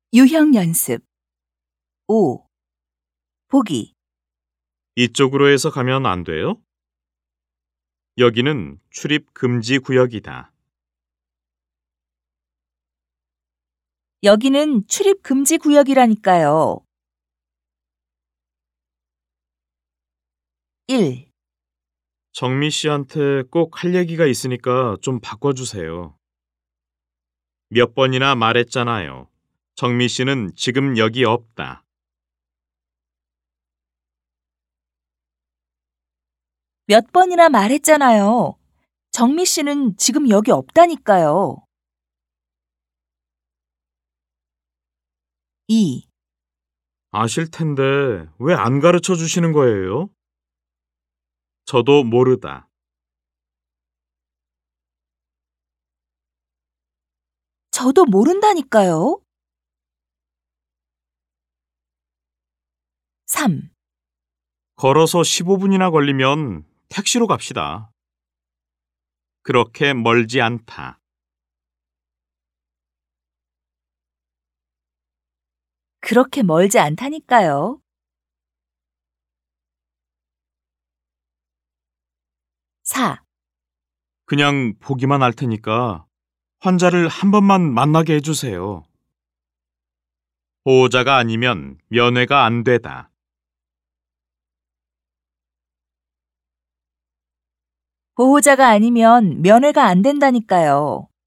유형 연습. 5. 보기. 이쪽으로 해서 가면 안 돼요? 여기는 출입 금지 구역이다. 여기는 출입 금지 구역이라니까요. 1. 정미 씨한테 꼭 할 얘기가 있으니까 좀 바꿔주세요. 몇 번이나 말했잖아요. 정미 씨는 지금 여기 없다. 몇 번이나 말했잖아요. 정미 씨는 지금 여기 없다니까요. 2. 아실 텐데 왜 안 가르쳐 주시는 거예요? 저도 모르다. 저도 모른다니까요. 3. 걸어서 15분이나 걸리면 택시로 갑시다. 그렇게 멀지 않다. 그렇게 멀지 않다니까요. 4. 그냥 보기만 할 테니까 환자를 한 번만 만나게 해주세요. 보호자가 아니면 면회가 안 되다. 보호자가 아니면 면회가 안 된다니까요.